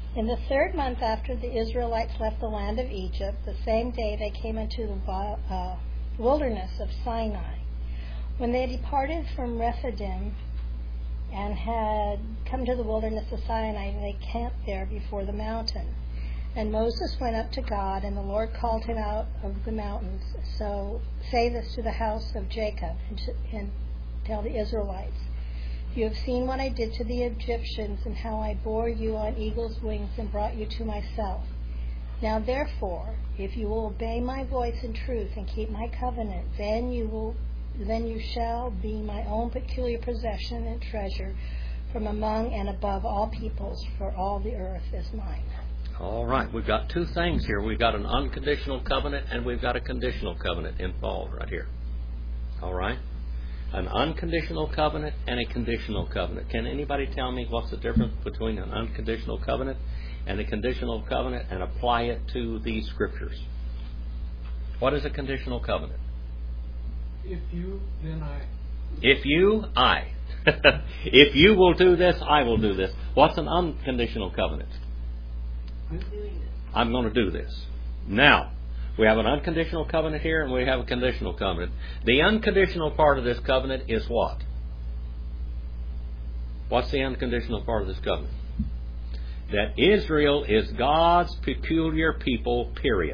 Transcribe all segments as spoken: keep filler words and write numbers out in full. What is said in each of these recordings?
In the third month after the Israelites left the land of Egypt, the same day they came into the uh, wilderness of Sinai. When they departed from Rephidim and had come to the wilderness of Sinai, they camped there before the mountain. And Moses went up to God, and the Lord called him out of the mountains. So say this to the house of Jacob, and, to, and tell the Israelites, you have seen what I did to the Egyptians, and how I bore you on eagle's wings and brought you to myself. Now therefore, if you will obey my voice in truth and keep my covenant, then you will, then you shall be my own peculiar possession and treasure from among and above all peoples, for all the earth is mine. All right, we've got two things here. We've got an unconditional covenant and we've got a conditional covenant involved right here. All right? An unconditional covenant and a conditional covenant. Can anybody tell me what's the difference between an unconditional covenant and a conditional covenant, and apply it to these scriptures? What is a conditional covenant? If you, then I. If you, I. If you will do this, I will do this. What's an unconditional covenant? I'm doing this. I'm going to do this. Now, we have an unconditional covenant here and we have a conditional covenant. The unconditional part of this covenant is what? What's the unconditional part of this covenant? That Israel is God's peculiar people, period.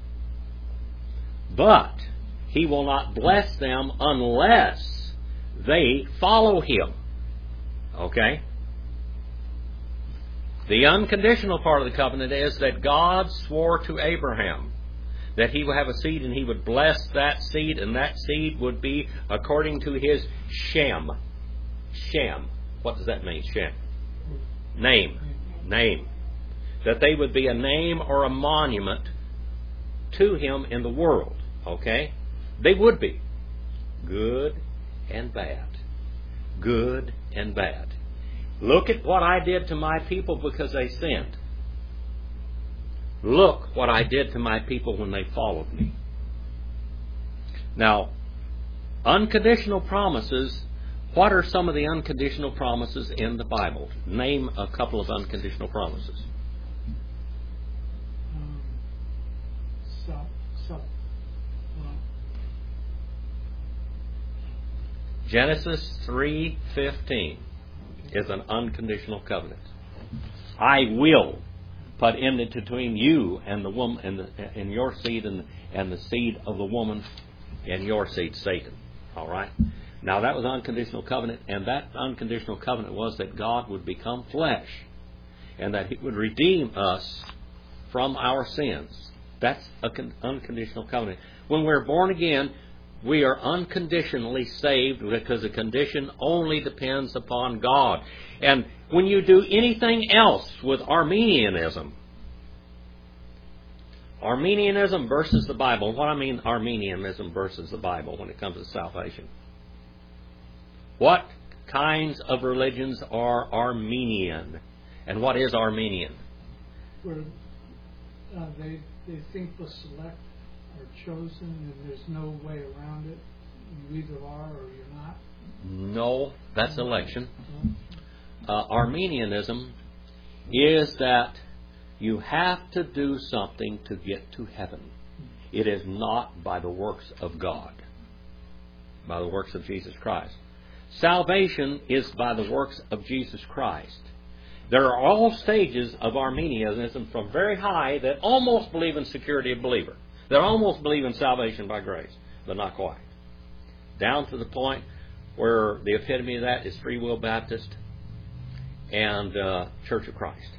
But He will not bless them unless they follow Him. Okay? The unconditional part of the covenant is that God swore to Abraham that he would have a seed and he would bless that seed, and that seed would be according to his Shem. Shem. What does that mean, Shem? Name. Name. That they would be a name or a monument to him in the world. Okay? They would be. Good and bad. Good and bad. Look at what I did to my people because they sinned. Look what I did to my people when they followed me. Now, unconditional promises. What are some of the unconditional promises in the Bible? Name a couple of unconditional promises. Um, so, so, well. Genesis three fifteen is an unconditional covenant. I will put enmity between you and the woman, and, the, and your seed, and, and the seed of the woman, and your seed, Satan. All right. Now that was an unconditional covenant, and that unconditional covenant was that God would become flesh, and that He would redeem us from our sins. That's an unconditional covenant. When we're born again, we are unconditionally saved because the condition only depends upon God. And when you do anything else with Arminianism, Arminianism versus the Bible, what I mean Arminianism versus the Bible when it comes to salvation. What kinds of religions are Arminian? And what is Arminian? Where uh, they, they think the select are chosen and there's no way around it. You either are or you're not. No, that's election. Uh, Arminianism is that you have to do something to get to heaven. It is not by the works of God, by the works of Jesus Christ. Salvation is by the works of Jesus Christ. There are all stages of Arminianism from very high that almost believe in security of believer, that almost believe in salvation by grace, but not quite. Down to the point where the epitome of that is Free Will Baptist and uh, Church of Christ.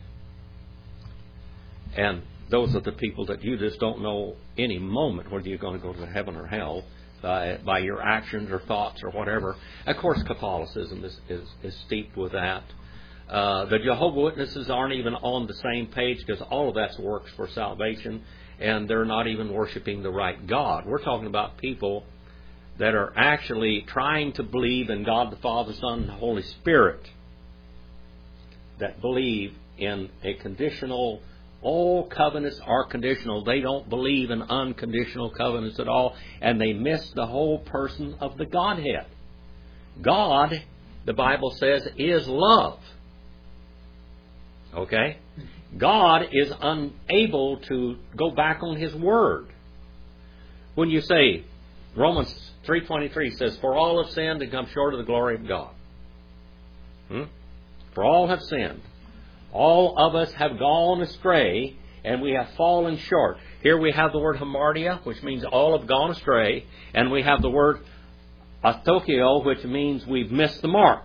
And those are the people that you just don't know any moment whether you're going to go to heaven or hell by, by your actions or thoughts or whatever. Of course, Catholicism is, is, is steeped with that. Uh, the Jehovah's Witnesses aren't even on the same page because all of that's works for salvation, and they're not even worshiping the right God. We're talking about people that are actually trying to believe in God the Father, Son, and the Holy Spirit, that believe in a conditional. All covenants are conditional. They don't believe in unconditional covenants at all, and they miss the whole person of the Godhead. God, the Bible says, is love. Okay? God is unable to go back on His word. When you say, Romans three twenty-three says, for all have sinned and come short of the glory of God. Hmm? For all have sinned. All of us have gone astray, and we have fallen short. Here we have the word hamartia, which means all have gone astray, and we have the word athokio, which means we've missed the mark.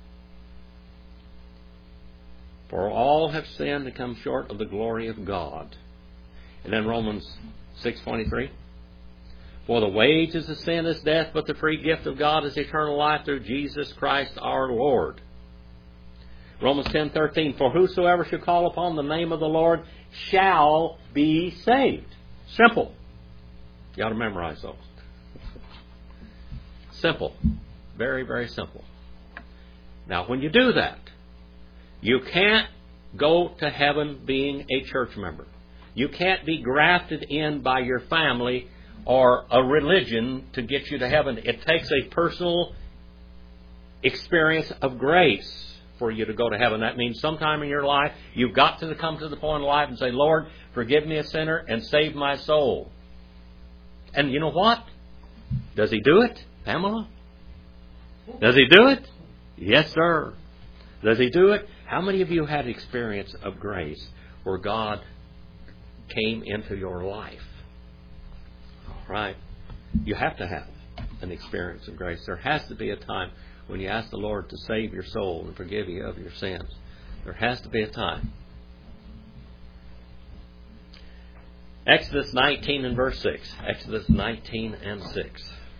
For all have sinned and come short of the glory of God. And then Romans six twenty-three. For the wages of sin is death, but the free gift of God is eternal life through Jesus Christ our Lord. Romans ten thirteen. For whosoever shall call upon the name of the Lord shall be saved. Simple. You ought to memorize those. Simple. Very, very simple. Now, when you do that, you can't go to heaven being a church member. You can't be grafted in by your family or a religion to get you to heaven. It takes a personal experience of grace for you to go to heaven. That means sometime in your life, you've got to come to the point in life and say, Lord, forgive me a sinner and save my soul. And you know what? Does He do it, Pamela? Does He do it? Yes, sir. Does He do it? How many of you had experience of grace where God came into your life? All right. You have to have an experience of grace. There has to be a time when you ask the Lord to save your soul and forgive you of your sins. There has to be a time. Exodus nineteen and verse six. Exodus nineteen and six.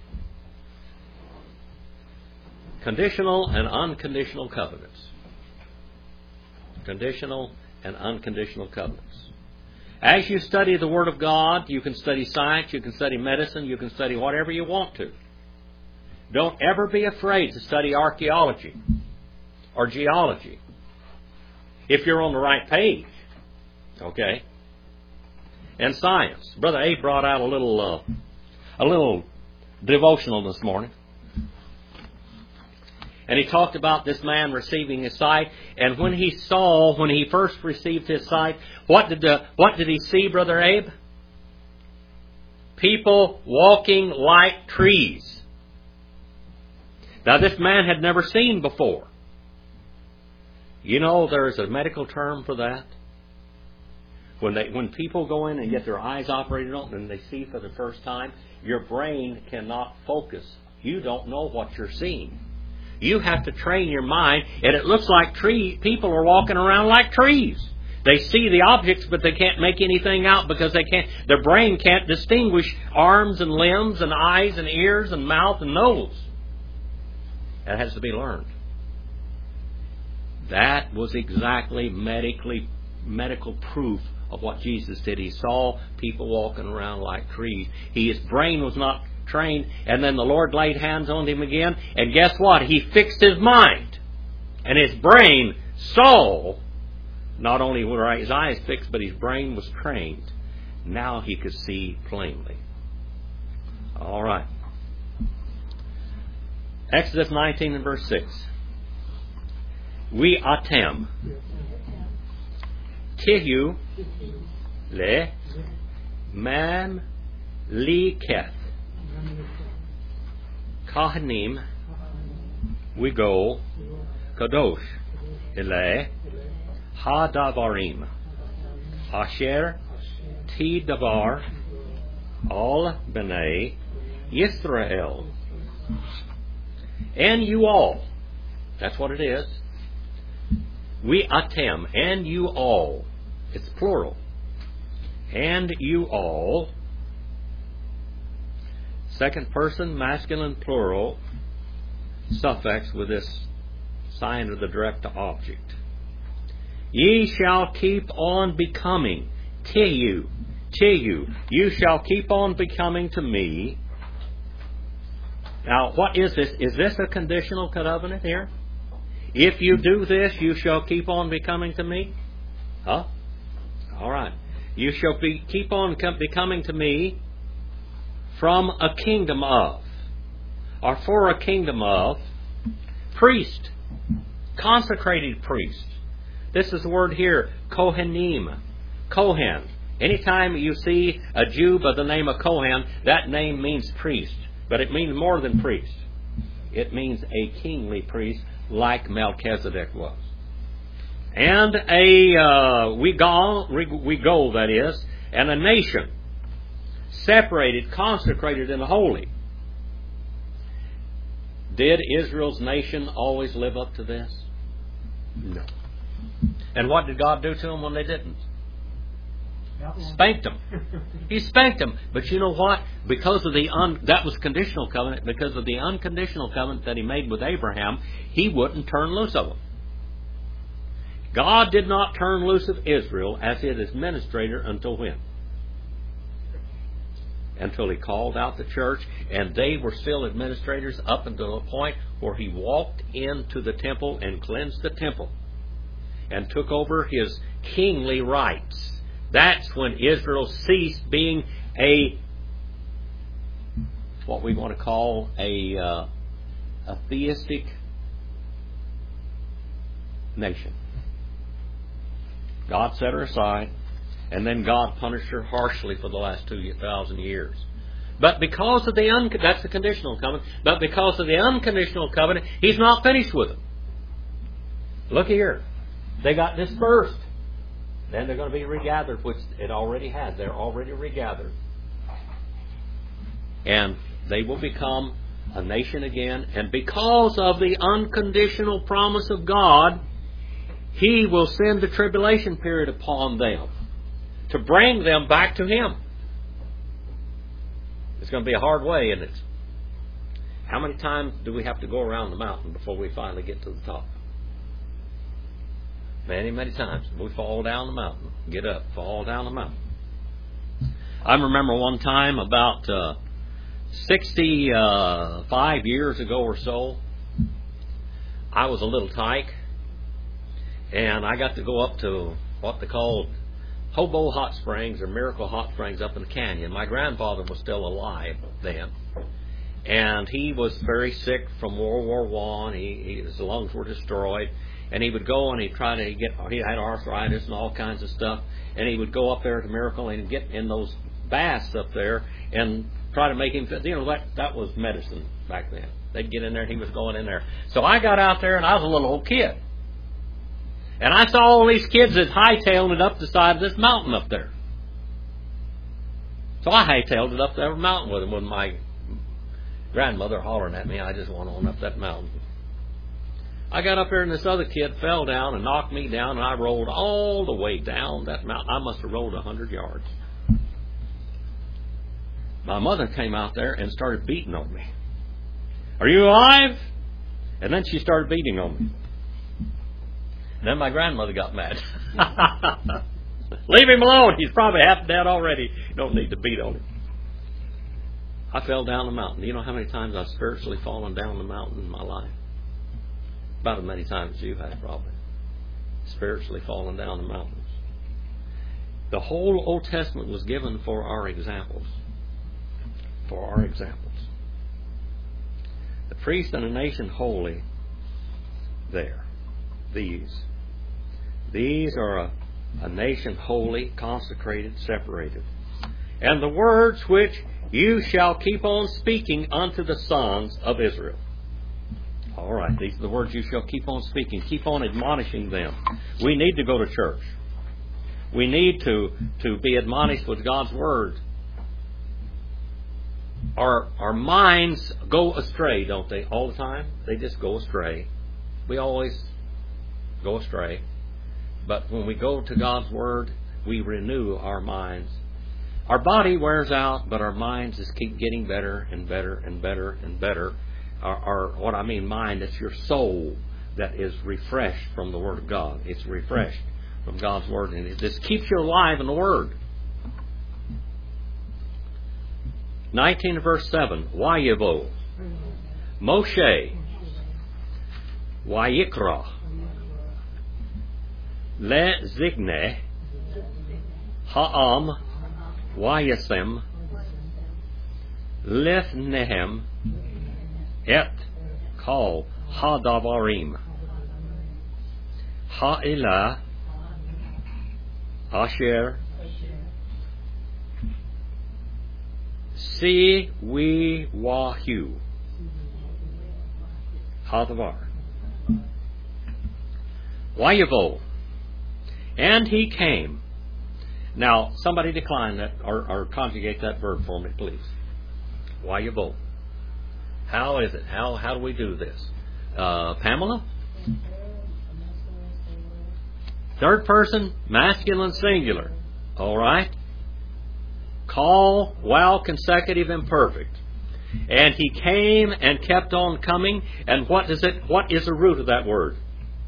Conditional and unconditional covenants. Conditional and unconditional covenants. As you study the Word of God, you can study science, you can study medicine, you can study whatever you want to. Don't ever be afraid to study archaeology or geology if you're on the right page. Okay? And science. Brother Abe brought out a little, uh, a little devotional this morning. And he talked about this man receiving his sight. And when he saw, when he first received his sight, what did the, what did he see, Brother Abe? People walking like trees. Now, this man had never seen before. You know, there's a medical term for that. When they, when people go in and get their eyes operated on and they see for the first time, your brain cannot focus. You don't know what you're seeing. You have to train your mind, and it looks like tree, people are walking around like trees. They see the objects, but they can't make anything out because they can't. Their brain can't distinguish arms and limbs and eyes and ears and mouth and nose. That has to be learned. That was exactly medically medical proof of what Jesus did. He saw people walking around like trees. He, his brain was not trained, and then the Lord laid hands on him again, and guess what? He fixed his mind. And his brain saw, not only were his eyes fixed, but his brain was trained. Now he could see plainly. All right. Exodus nineteen and verse six. We atem. Tihu le mam li keth. Kahanim we go kadosh ele hadavarim asher ti davar all b'nai Yisrael. And you all. That's what it is. We atem. And you all. It's plural. And you all. Second person, masculine, plural. Suffix with this sign of the direct object. Ye shall keep on becoming. Tiyu. Tiyu. You shall keep on becoming to me. Now, what is this? Is this a conditional covenant here? If you do this, you shall keep on becoming to me? Huh? All right. You shall be keep on com- becoming to me from a kingdom of, or for a kingdom of, priest, consecrated priest. This is the word here, Kohanim. Kohen. Anytime you see a Jew by the name of Kohen, that name means priest. But it means more than priest. It means a kingly priest like Melchizedek was. And a uh, we go, we go, that is, and a nation separated, consecrated, and holy. Did Israel's nation always live up to this? No. And what did God do to them when they didn't? Spanked them. He spanked them. But you know what? Because of the un, that was conditional covenant. Because of the unconditional covenant that He made with Abraham, He wouldn't turn loose of them. God did not turn loose of Israel as His administrator until when? Until He called out the church, and they were still administrators up until the point where He walked into the temple and cleansed the temple and took over His kingly rights. That's when Israel ceased being a, what we want to call a, uh, a theistic nation. God set her aside, and then God punished her harshly for the last two thousand years. But because of the un- that's the conditional covenant. But because of the unconditional covenant, He's not finished with them. Look here, they got dispersed. Then they're going to be regathered, which it already has. They're already regathered, and they will become a nation again. And because of the unconditional promise of God, He will send the tribulation period upon them to bring them back to Him. It's going to be a hard way, isn't it? How many times do we have to go around the mountain before we finally get to the top? Many, many times. We fall down the mountain. Get up, fall down the mountain. I remember one time about uh, sixty-five years ago or so, I was a little tyke, and I got to go up to what they called Hobo Hot Springs or Miracle Hot Springs up in the canyon. My grandfather was still alive then, and he was very sick from World War One. He, he, his lungs were destroyed, and he would go and he'd try to get, he had arthritis and all kinds of stuff, and he would go up there to Miracle and get in those baths up there and try to make him, you know, that, that was medicine back then. They'd get in there and he was going in there. So I got out there and I was a little old kid. And I saw all these kids that hightailing it up the side of this mountain up there. So I hightailed it up that mountain with them with my grandmother hollering at me. I just went on up that mountain. I got up there and this other kid fell down and knocked me down, and I rolled all the way down that mountain. I must have rolled a hundred yards. My mother came out there and started beating on me. Are you alive? And then she started beating on me. And then my grandmother got mad. Leave him alone. He's probably half dead already. You don't need to beat on him. I fell down the mountain. Do you know how many times I've spiritually fallen down the mountain in my life? About as many times as you have, probably. Spiritually fallen down the mountains. The whole Old Testament was given for our examples. For our examples. The priest and the nation holy, there. These. These are a, a nation holy, consecrated, separated. And the words which you shall keep on speaking unto the sons of Israel. All right, these are the words you shall keep on speaking. Keep on admonishing them. We need to go to church. We need to, to be admonished with God's Word. Our, our minds go astray, don't they? All the time. They just go astray. We always go astray. But when we go to God's Word, we renew our minds. Our body wears out, but our minds just keep getting better and better and better and better. Our, our, what I mean mind, it's your soul that is refreshed from the Word of God. It's refreshed from God's Word, and it just keeps you alive in the Word. nineteen verse seven, Wayevo, Moshe, Wayikra, Le Zigne, Ha'am, Wayasem, Lefnehem, Et Kal Hadavarim, Ha'ila Asher, Si We Wahu, Hadavar, Wayavo, and he came. Now, somebody decline that or, or conjugate that verb for me, please. Wayavo. How is it? How how do we do this? Uh, Pamela? Third person, masculine singular. All right. Call, while consecutive imperfect. And he came and kept on coming. And what is it? What is the root of that word?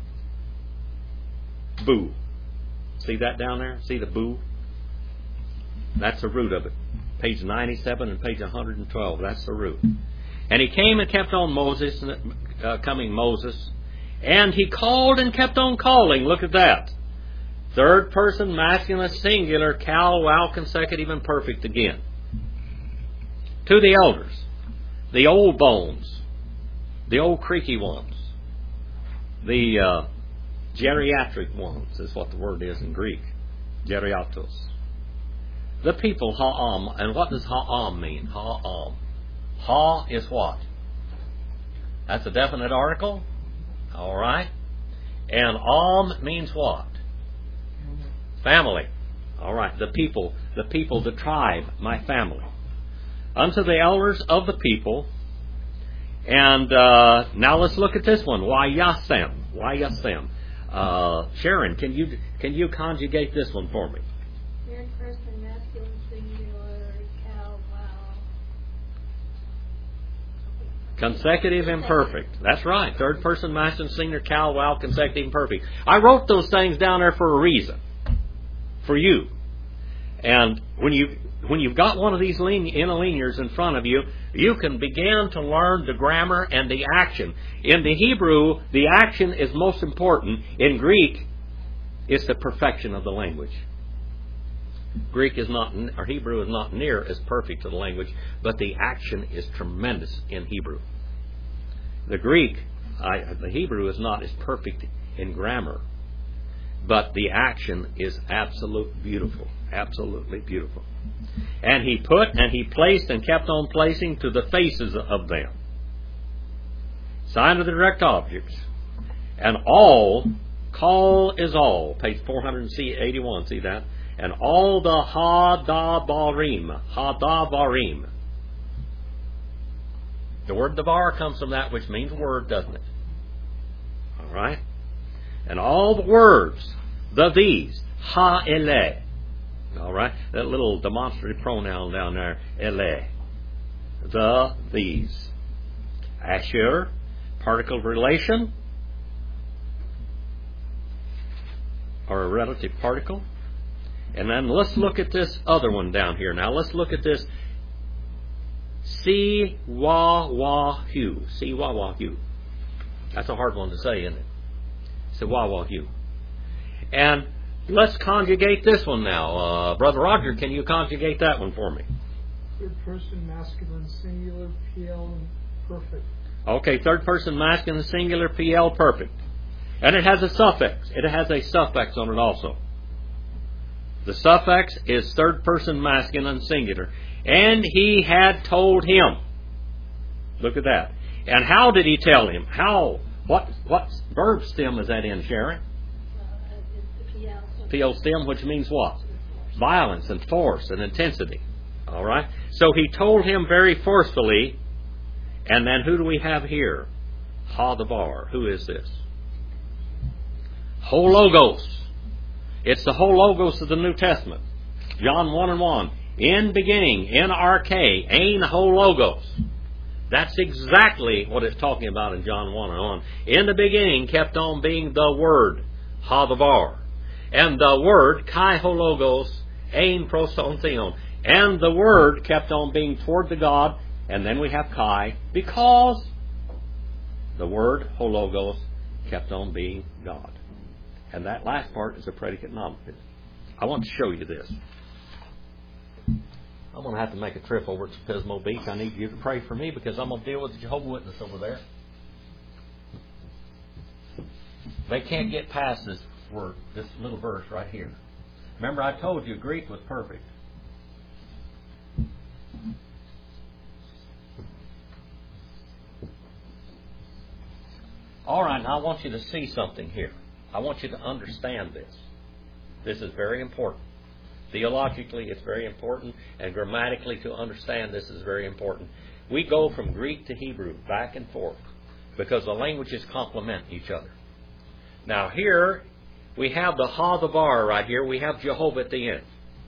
Boo. See that down there? See the boo? That's the root of it. Page ninety-seven and page one hundred twelve. That's the root. And he came and kept on Moses, uh, coming Moses. And he called and kept on calling. Look at that. Third person, masculine, singular, cal, wow, consecutive, and perfect again. To the elders, the old bones, the old creaky ones, the uh, geriatric ones is what the word is in Greek. Geriatos. The people, ha'am. And what does ha'am mean? Ha'am. Ha is what? That's a definite article. All right. And am means what? Family. All right. The people, the people, the tribe, my family. Unto the elders of the people. And uh, now let's look at this one. Wayasem. Wayasem. Uh, Sharon, can you can you conjugate this one for me? Third person, masculine, singular, cal, wow. Consecutive imperfect. That's right. Third person, masculine, singular, cal, wow, consecutive imperfect. I wrote those things down there for a reason. For you. And when you when you've got one of these interlinears in front of you, you can begin to learn the grammar and the action. In the Hebrew, the action is most important. In Greek, it's the perfection of the language. Greek is not, or Hebrew is not near as perfect to the language, but the action is tremendous in Hebrew. The Greek, I, the Hebrew is not as perfect in grammar, but the action is absolute beautiful, absolutely beautiful. And he put and he placed and kept on placing to the faces of them. Sign of the direct objects. And all, call is all. Page four eighty-one, see that? And all the Hadabarim. Hadabarim. The word davar comes from that which means word, doesn't it? All right? And all the words, the these, ha-ele. All right? That little demonstrative pronoun down there, ele. The these. Asher, particle of relation, or a relative particle. And then let's look at this other one down here. Now let's look at this Si Wa Wa Hu. Si Wa Wa Hu. That's a hard one to say, isn't it? Si Wa Wa Hu. And let's conjugate this one now. Uh, Brother Roger, can you conjugate that one for me? Third person, masculine, singular, P L, and perfect. Okay, third person, masculine, singular, P L, perfect. And it has a suffix. It has a suffix on it also. The suffix is third person, masculine, singular. And he had told him. Look at that. And how did he tell him? How? What what verb stem is that in, Sharon? P L stem, which means what? Violence and force and intensity. All right? So he told him very forcefully. And then who do we have here? Hadavar. Who is this? Hologos. It's the Hologos of the New Testament. John one and one. In beginning, in arche, ein hologos. That's exactly what it's talking about in John one and one. In the beginning kept on being the Word, Hadavar. And the Word, kai hologos, ein proson theon. And the Word kept on being toward the God. And then we have kai, because the Word, hologos, kept on being God. And that last part is a predicate nominative. I want to show you this. I'm going to have to make a trip over to Pismo Beach. I need you to pray for me because I'm going to deal with the Jehovah's Witness over there. They can't get past this word, this little verse right here. Remember, I told you Greek was perfect. All right, now I want you to see something here. I want you to understand this. This is very important. Theologically, it's very important, and grammatically, to understand this is very important. We go from Greek to Hebrew, back and forth, because the languages complement each other. Now here, we have the ha-the-bar right here. We have Jehovah at the end.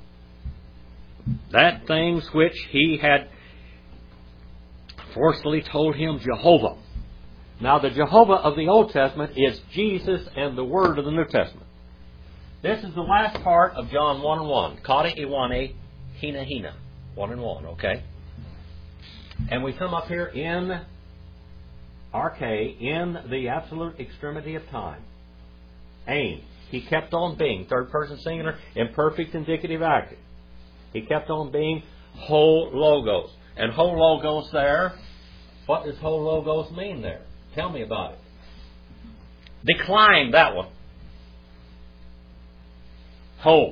That things which he had forcefully told him, Jehovah. Now the Jehovah of the Old Testament is Jesus and the Word of the New Testament. This is the last part of John one and one. Kata iwane, hina hina. one and one, okay? And we come up here in arche, in the absolute extremity of time. Ain. He kept on being, third person singular, imperfect indicative active. He kept on being whole logos. And whole logos there, what does whole logos mean there? Tell me about it. Decline that one. Whole.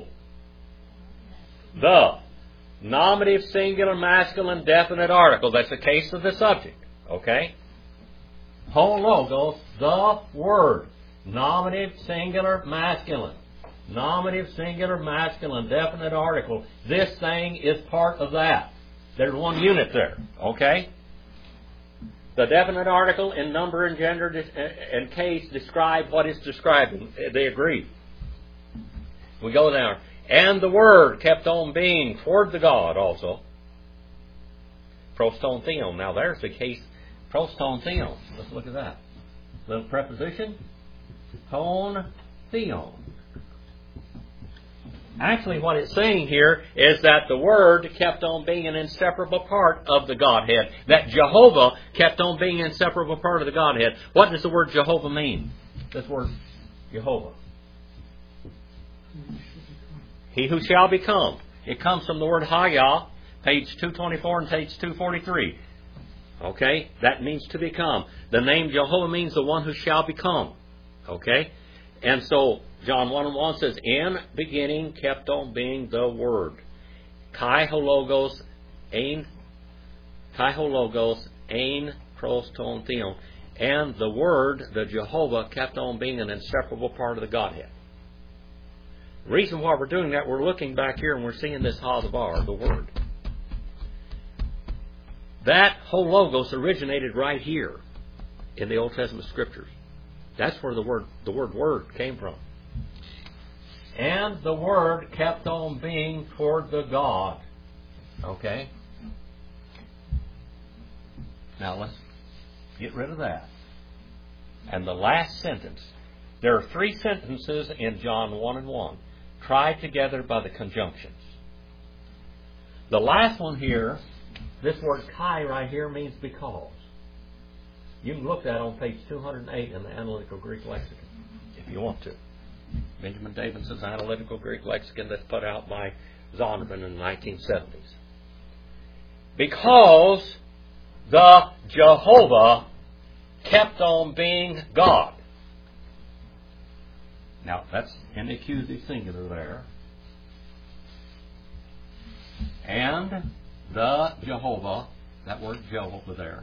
The. Nominative, singular, masculine, definite article. That's the case of the subject. Okay? Whole logos, the Word. Nominative, singular, masculine. Nominative, singular, masculine, definite article. This thing is part of that. There's one unit there. Okay? The definite article in number and gender and case describe what it's describing. They agree. We go down. And the Word kept on being toward the God also. Proston theon. Now there's the case. Proston theon. Let's look at that. Little preposition. Ton theon. Actually, what it's saying here is that the Word kept on being an inseparable part of the Godhead. That Jehovah kept on being an inseparable part of the Godhead. What does the word Jehovah mean? This word Jehovah. He who shall become. It comes from the word Hayah, page two twenty-four and page two forty-three. Okay? That means to become. The name Jehovah means the one who shall become. Okay? And so, John one and one says, in beginning kept on being the Word. Kai hologos, ein, kai hologos, ein proston theon. And the Word, the Jehovah, kept on being an inseparable part of the Godhead. The reason why we're doing that, we're looking back here and we're seeing this ha-the-bar, the Word. That whole logos originated right here in the Old Testament Scriptures. That's where the word, the word Word came from. And the Word kept on being toward the God. Okay? Now let's get rid of that. And the last sentence. There are three sentences in John one and one, tried together by the conjunctions. The last one here, this word kai right here means because. You can look at that on page two hundred eight in the Analytical Greek Lexicon, if you want to. Benjamin Davidson's Analytical Greek Lexicon that's put out by Zondervan in the nineteen seventies. Because the Jehovah kept on being God. Now, that's in the accusative singular there. And the Jehovah, that word Jehovah there.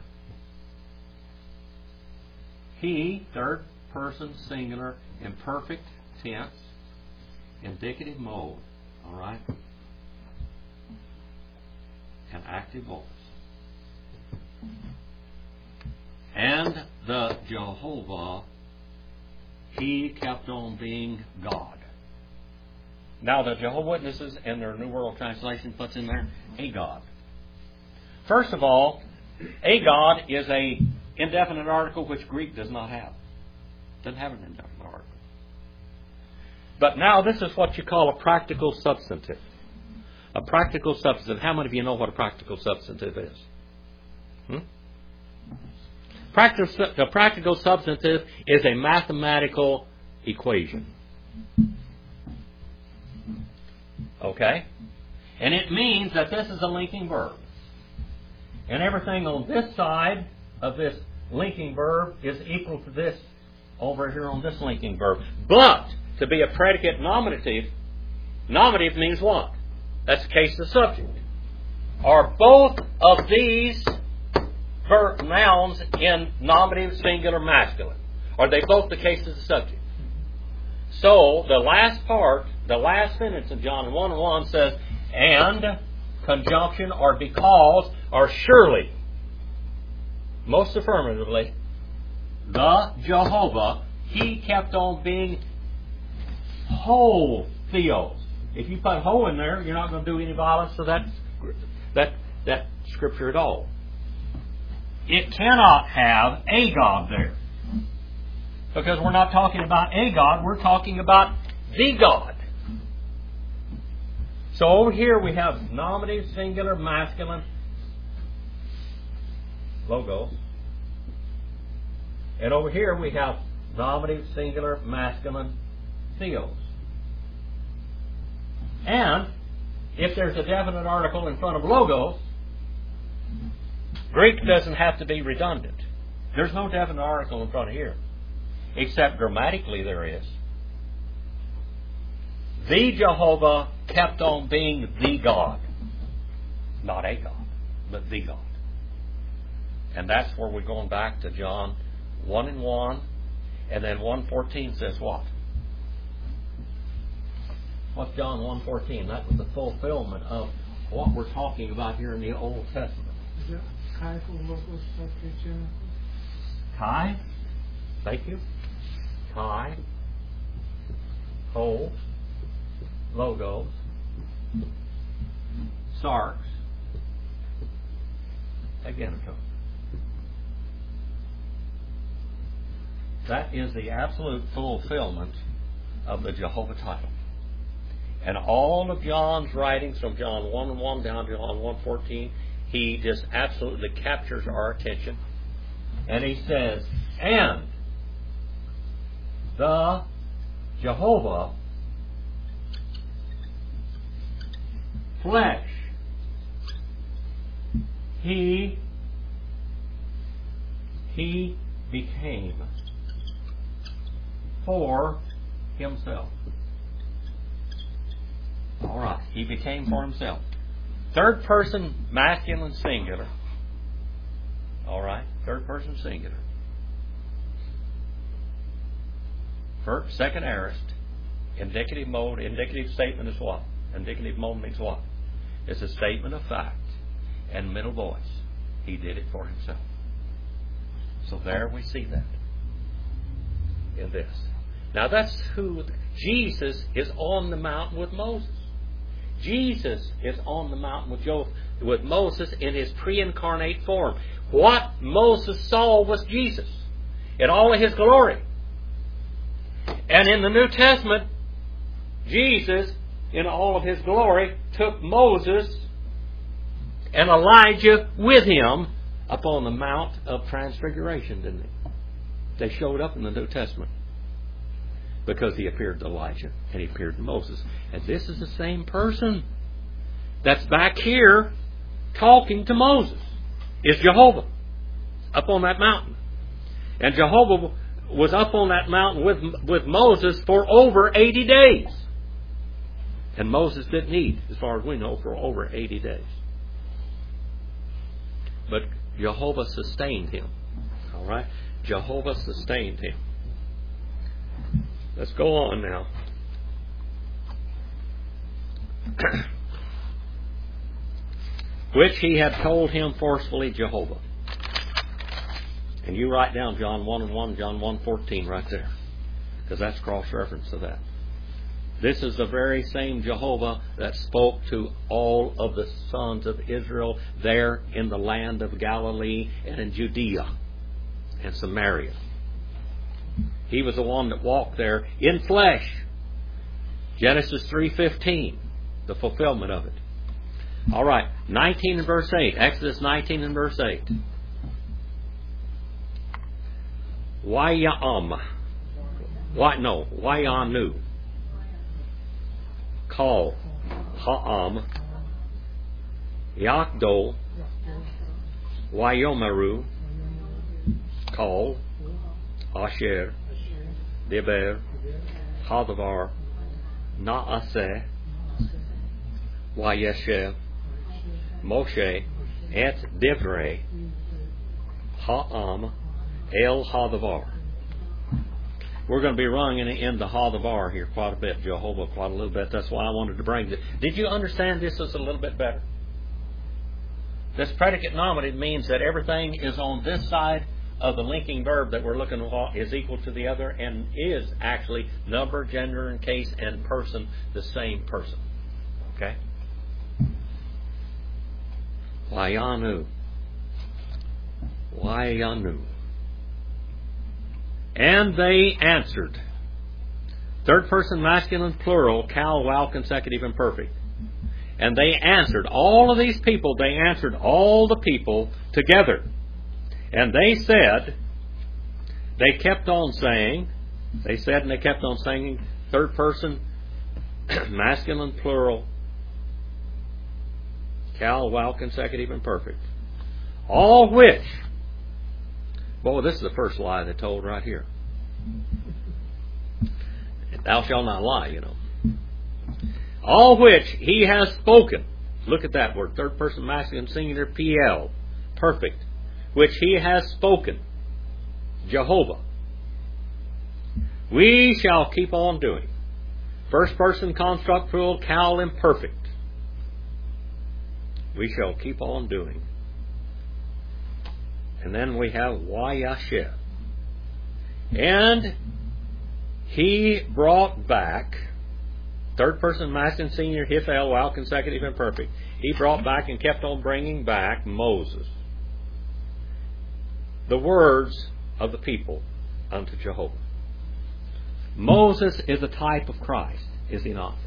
He, third person singular, imperfect tense, indicative mode. All right? And active voice. And the Jehovah, He kept on being God. Now the Jehovah's Witnesses in their New World Translation puts in there, a God. First of all, a God is a indefinite article which Greek does not have. Doesn't have an indefinite article. But now this is what you call a practical substantive. A practical substantive. How many of you know what a practical substantive is? Hmm? Practical, a practical substantive is a mathematical equation. Okay? And it means that this is a linking verb. And everything on this side of this linking verb is equal to this over here on this linking verb. But to be a predicate nominative, Nominative means what? That's the case of the subject. Are both of these ver- nouns in nominative, singular, masculine? Are they both the case of the subject? So, the last part, the last sentence of John one and one says, and, conjunction, or because, or surely, most affirmatively, the Jehovah, He kept on being whole theos. If you put whole in there, you're not going to do any violence to that, that, that scripture at all. It cannot have a God there. Because we're not talking about a God, we're talking about the God. So over here we have nominative, singular, masculine, logos. And over here we have nominative, singular, masculine, theos. And if there's a definite article in front of logos, Greek doesn't have to be redundant. There's no definite article in front of here. Except grammatically there is. The Jehovah kept on being the God. Not a God, but the God. And that's where we're going back to John one and one. And then one fourteen says what? What's John one fourteen? That was the fulfillment of what we're talking about here in the Old Testament. Is it Kai for logos Genesis? Kai? Thank you. Kai. Ho. Logos. Sarx. Agenito. That is the absolute fulfillment of the Jehovah title. And all of John's writings from John one and one down to John one fourteen, he just absolutely captures our attention. And he says, and the Jehovah flesh, he he became for himself. All right, he became for himself. Third person masculine singular. All right, third person singular. First, second aorist. Indicative mode. Indicative statement is what? Indicative mode means what? It's a statement of fact. And middle voice. He did it for himself. So there we see that in this. Now that's who Jesus is on the mountain with Moses. Jesus is on the mountain with, jo- with Moses in his pre-incarnate form. What Moses saw was Jesus in all of his glory. And in the New Testament, Jesus, in all of his glory, took Moses and Elijah with him upon the Mount of Transfiguration, didn't they? They showed up in the New Testament because he appeared to Elijah and he appeared to Moses. And this is the same person that's back here talking to Moses. Is Jehovah up on that mountain. And Jehovah was up on that mountain with, with Moses for over eighty days. And Moses didn't eat, as far as we know, for over eighty days. But Jehovah sustained him. All right? Jehovah sustained him. Let's go on now. Which he had told him forcefully, Jehovah. And you write down John one and one, John one fourteen right there. Because that's cross-reference to that. This is the very same Jehovah that spoke to all of the sons of Israel there in the land of Galilee and in Judea and Samaria. He was the one that walked there in flesh. Genesis three fifteen, the fulfillment of it. All right, nineteen and verse eight. Exodus nineteen and verse eight. Wayam. Why no? Wayanu. Call. Ha'am. Yakdo. Wayomaru. Call. Asher. Deber. Hadavar. Naaseh. Vayeshev, Moshe, et Divrei, Ha'am, El Hadavar. We're going to be running in the Hadavar here quite a bit, Jehovah quite a little bit. That's why I wanted to bring this. Did you understand this is a little bit better? This predicate nominative means that everything is on this side of the linking verb that we're looking at is equal to the other and is actually number, gender, and case, and person, the same person. Okay? Wayanu. Wayanu. And they answered. Third person masculine plural, cal, wow, consecutive, and perfect. And they answered. All of these people, they answered all the people together. And they said, they kept on saying, they said and they kept on saying, third person, masculine plural, cal, wow, consecutive, and perfect. All which, boy, this is the first lie they told right here. Thou shalt not lie, you know. All which he has spoken. Look at that word, third person masculine singular, P L, perfect. Which he has spoken, Jehovah. We shall keep on doing. First person construct plural, cal, imperfect. We shall keep on doing. And then we have Wayashev. And he brought back, third person masculine singular, hifel, wow, consecutive, and perfect. He brought back and kept on bringing back Moses, the words of the people unto Jehovah. Moses is a type of Christ, is he not?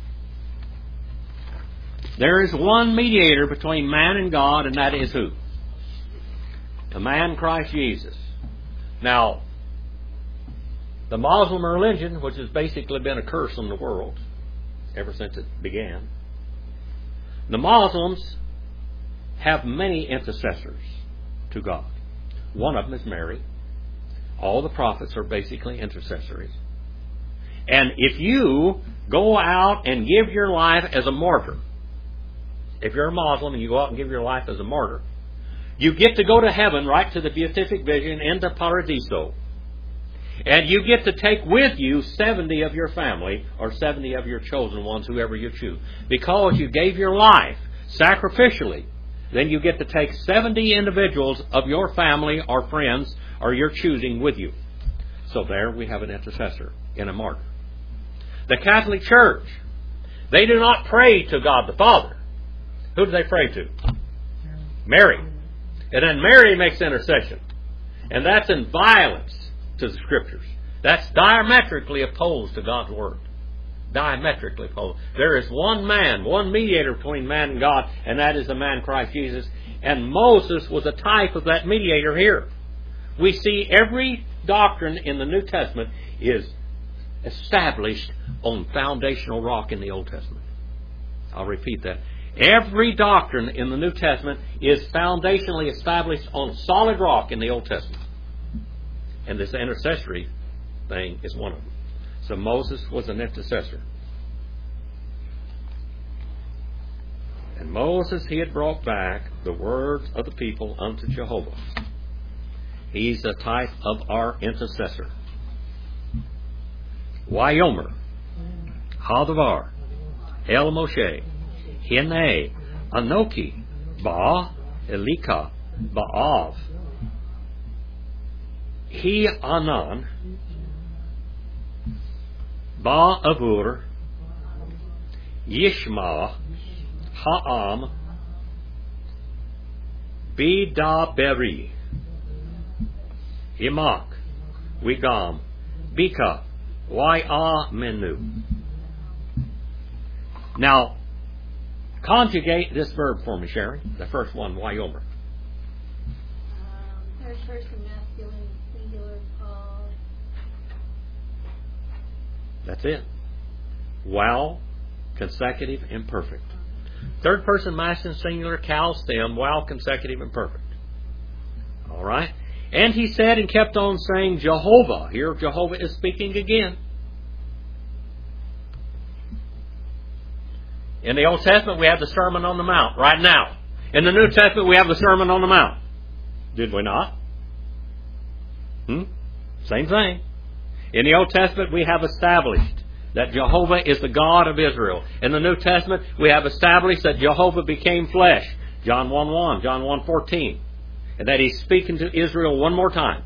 There is one mediator between man and God, and that is who? The man Christ Jesus. Now, the Muslim religion, which has basically been a curse on the world ever since it began, the Muslims have many intercessors to God. One of them is Mary. All the prophets are basically intercessories. And if you go out and give your life as a martyr, if you're a Muslim and you go out and give your life as a martyr, you get to go to heaven, right to the beatific vision, into Paradiso. And you get to take with you seventy of your family, or seventy of your chosen ones, whoever you choose. Because you gave your life sacrificially, then you get to take seventy individuals of your family or friends or your choosing with you. So there we have an intercessor in a martyr. The Catholic Church, they do not pray to God the Father. Who do they pray to? Mary. And then Mary makes intercession. And that's in violence to the Scriptures. That's diametrically opposed to God's Word. Diametrically opposed. There is one man, one mediator between man and God, and that is the man Christ Jesus. And Moses was a type of that mediator here. We see every doctrine in the New Testament is established on foundational rock in the Old Testament. I'll repeat that. Every doctrine in the New Testament is foundationally established on solid rock in the Old Testament. And this intercessory thing is one of them. So Moses was an intercessor. And Moses, he had brought back the words of the people unto Jehovah. He's a type of our intercessor. Wayomer, Hadavar, El Moshe, Hine, Anoki, Ba, Elika, Ba'av, He Anan, Ba Avur, Yishma, Ha'am, Bidaberi, Imak, Wigam, Bika, Y'a Menu. Now, conjugate this verb for me, Sharon. The first one, Wayomer. Um, third person masculine singular Paul. That's it. Wow, consecutive, imperfect. Third person masculine singular, cal, stem, wow, consecutive, imperfect. All right. And he said and kept on saying, Jehovah. Here Jehovah is speaking again. In the Old Testament, we have the Sermon on the Mount right now. In the New Testament, we have the Sermon on the Mount. Did we not? Hmm? Same thing. In the Old Testament, we have established that Jehovah is the God of Israel. In the New Testament, we have established that Jehovah became flesh. John one one, John one fourteen. And that He's speaking to Israel one more time.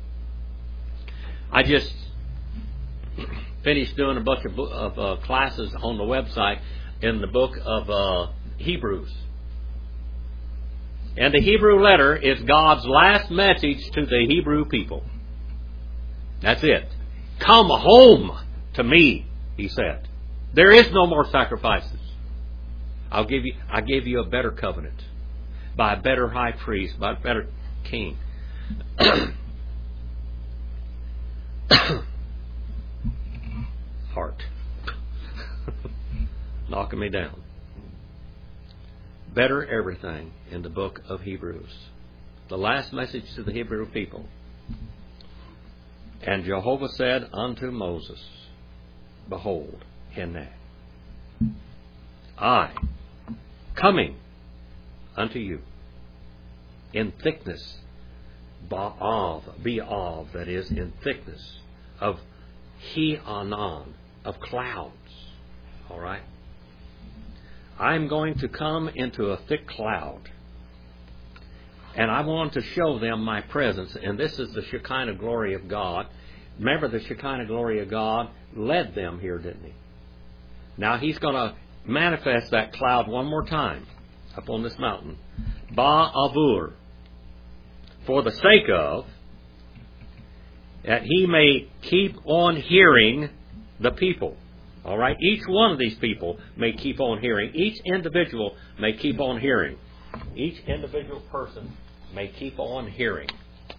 I just finished doing a bunch of, of uh, classes on the website in the book of uh, Hebrews. And the Hebrew letter is God's last message to the Hebrew people. That's it. Come home to me, He said. There is no more sacrifices. I'll give you, I gave you a better covenant by a better high priest, by a better king. Heart. Knocking me down. Better everything in the book of Hebrews. The last message to the Hebrew people. And Jehovah said unto Moses, Behold, Hene, I, coming unto you, in thickness, ba'av, be'av, that is, in thickness, of he-anan, of clouds. All right? I'm going to come into a thick cloud. And I want to show them my presence. And this is the Shekinah glory of God. Remember, the Shekinah glory of God led them here, didn't He? Now He's going to manifest that cloud one more time up on this mountain. Ba'avur. For the sake of, that He may keep on hearing the people. All right? Each one of these people may keep on hearing. Each individual may keep on hearing. Each individual person may keep on hearing.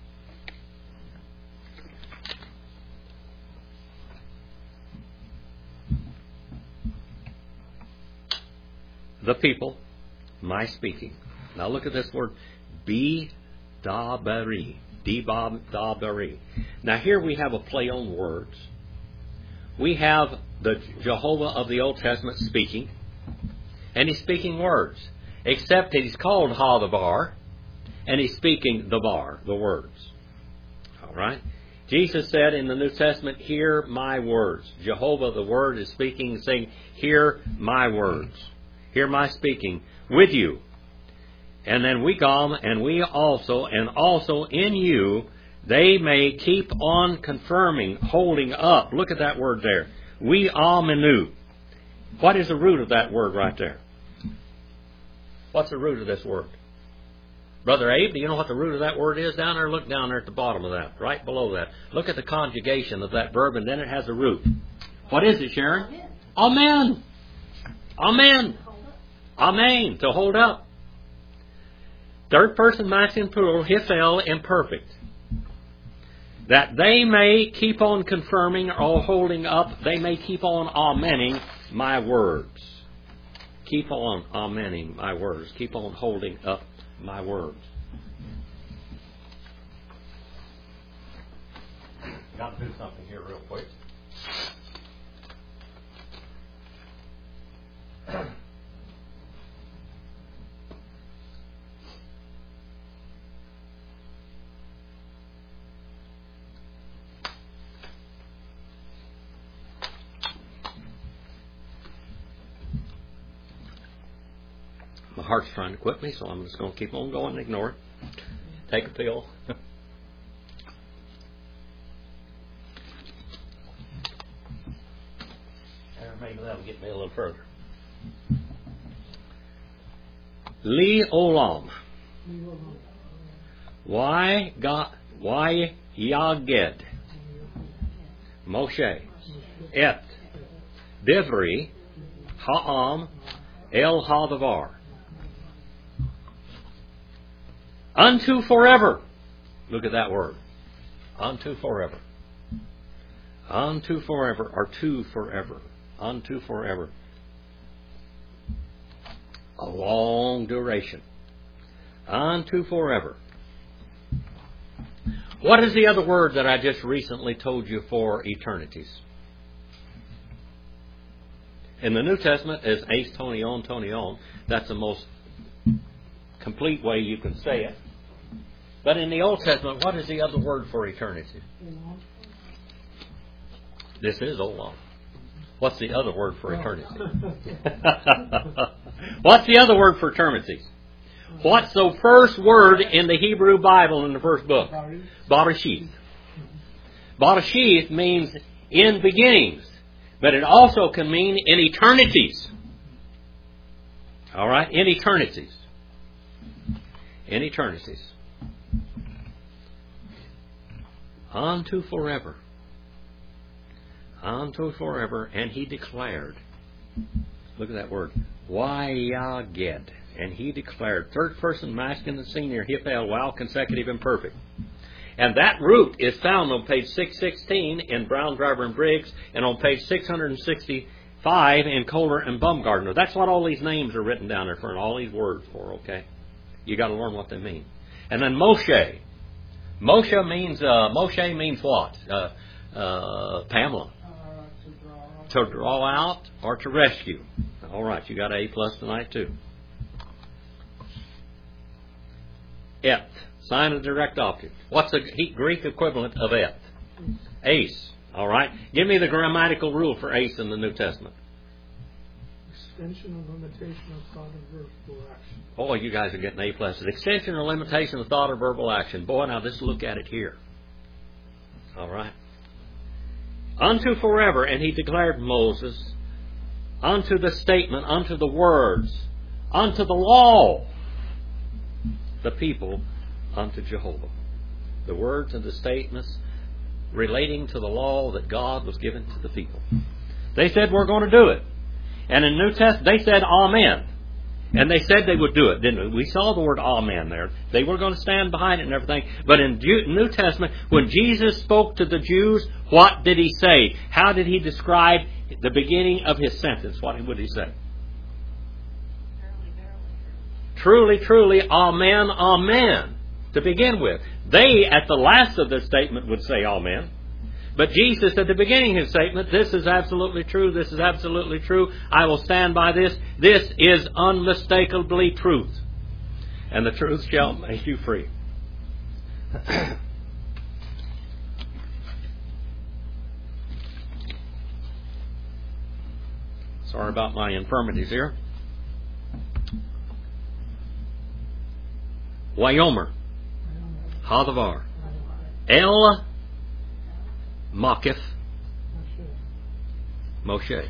The people, my speaking. Now look at this word, bi-da-bari. Di-ba-da-bari. Now here we have a play on words. We have the Jehovah of the Old Testament speaking, and He's speaking words. Except that He's called Ha-the-bar, and He's speaking the bar, the words. All right? Jesus said in the New Testament, hear my words. Jehovah, the Word, is speaking and saying, hear my words. Hear my speaking with you. And then we come, and we also, and also in you, they may keep on confirming, holding up. Look at that word there. We amenu. What is the root of that word right there? What's the root of this word? Brother Abe, do you know what the root of that word is down there? Look down there at the bottom of that, right below that. Look at the conjugation of that verb, and then it has a root. What is it, Sharon? Amen. Amen. Amen. To hold up. Third person masculine plural, hifel, imperfect. That they may keep on confirming or holding up, they may keep on amening my words. Keep on amening my words. Keep on holding up my words. Got to do something here real quick. My heart's trying to quit me, so I'm just going to keep on going and ignore it. Take a pill. Maybe that'll get me a little further. Li olam. Why got why yaged? Moshe. Et. Divri. Ha'am. El hadavar. Unto forever. Look at that word. Unto forever. Unto forever, or to forever. Unto forever. A long duration. Unto forever. What is the other word that I just recently told you for eternities? In the New Testament, as eis tonion, tonion. That's the most complete way you can say it. But in the Old Testament, what is the other word for eternity? This is Olam. What's the other word for eternity? What's the other word for eternity? What's the first word in the Hebrew Bible in the first book? Bereshith. Bereshith means in beginnings, but it also can mean in eternities. All right? In eternities. In eternities. Unto forever. Unto forever. And he declared. Look at that word. Wayaged. And he declared. Third person masculine and singular. Hipel. Wow. Consecutive and perfect. And that root is found on page six sixteen in Brown, Driver, and Briggs. And on page six sixty-five in Kohler and Baumgartner. That's what all these names are written down there for. And all these words for. Okay. You got to learn what they mean. And then Moshe. Moshe means, uh, Moshe means what? Uh, uh, Pamela. To draw out or to rescue. All right, you got an A plus tonight too. Et, sign of direct object. What's the Greek equivalent of et? Eis. All right. Give me the grammatical rule for eis in the New Testament. Extension or limitation of thought or verbal action. Oh, you guys are getting A pluses. Extension or limitation of thought or verbal action. Boy, now let's look at it here. All right. Unto forever, and he declared Moses, unto the statement, unto the words, unto the law, the people, unto Jehovah. The words and the statements relating to the law that God was given to the people. They said, we're going to do it. And in New Testament, they said, Amen. And they said they would do it, didn't we? We saw the word Amen there. They were going to stand behind it and everything. But in New Testament, when Jesus spoke to the Jews, what did he say? How did he describe the beginning of his sentence? What would he say? Verily, verily. Truly, truly, Amen, Amen. To begin with. They, at the last of the statement, would say Amen. But Jesus, at the beginning of his statement, this is absolutely true, this is absolutely true, I will stand by this, this is unmistakably truth. And the truth shall make you free. Sorry about my infirmities here. Wayomer. Hadavar. El Makif Moshe.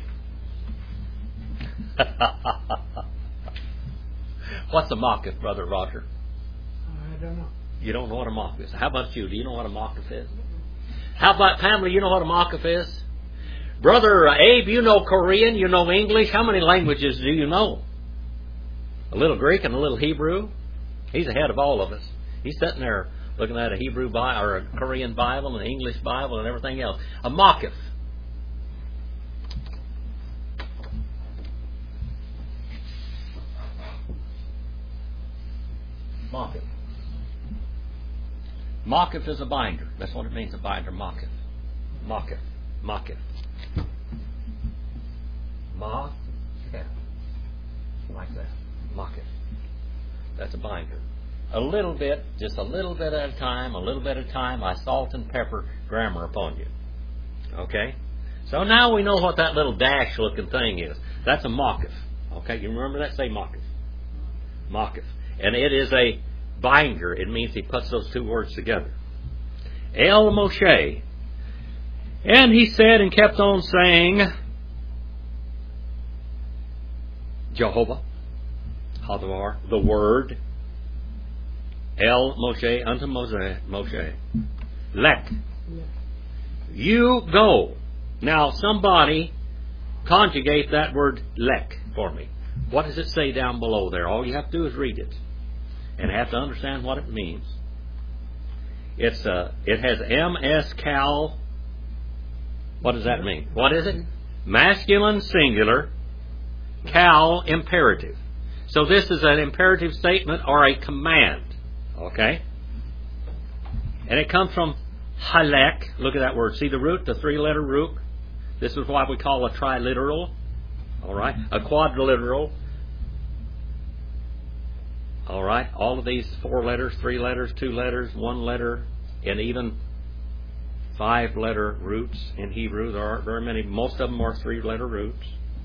What's a Makif, Brother Roger? I don't know. You don't know what a Makif is. How about you? Do you know what a Makif is? How about Pamela? You know what a Makif is? Brother Abe, you know Korean, you know English. How many languages do you know? A little Greek and a little Hebrew. He's ahead of all of us. He's sitting there looking at a Hebrew Bible or a Korean Bible and an English Bible and everything else. A Makif. Makif. Makif is a binder. That's what it means, a binder. Makif. Makif. Makif. Makif. Like that. Makif. That's a binder. A little bit, just a little bit at a time, a little bit at a time, I salt and pepper grammar upon you. Okay? So now we know what that little dash looking thing is. That's a Makif. Okay, you remember that? Say Makif. Makif. And it is a binder. It means he puts those two words together. El Moshe. And he said and kept on saying, Jehovah, Hadavar, the Word, El Moshe, unto Moshe, Moshe, Lek, you go. Now somebody conjugate that word Lek for me. What does it say down below there? All you have to do is read it. And have to understand what it means. It's uh, it has M S Cal. What does that mean? What is it? Masculine singular, Cal imperative. So this is an imperative statement or a command. Okay? And it comes from halek. Look at that word. See the root, the three-letter root? This is what we call a triliteral. All right. A quadrilateral. All right. All of these four letters, three letters, two letters, one letter, and even five letter roots in Hebrew. There aren't very many. Most of them are three letter roots.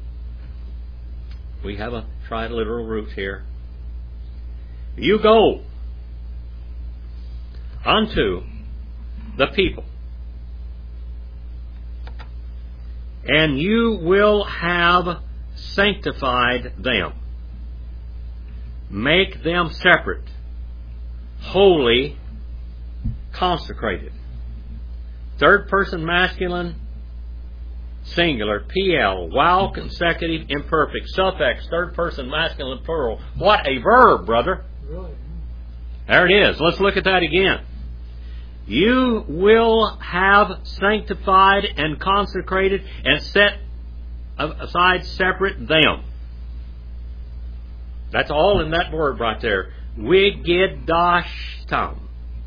We have a triliteral root here. You go unto the people, and you will have sanctified them. Make them separate, holy, consecrated. Third person masculine, singular, P L, while consecutive, imperfect, suffix, third person masculine, plural. What a verb, brother. Really? There it is. Let's look at that again. You will have sanctified and consecrated and set aside separate them. That's all in that word right there. Wigidashtam.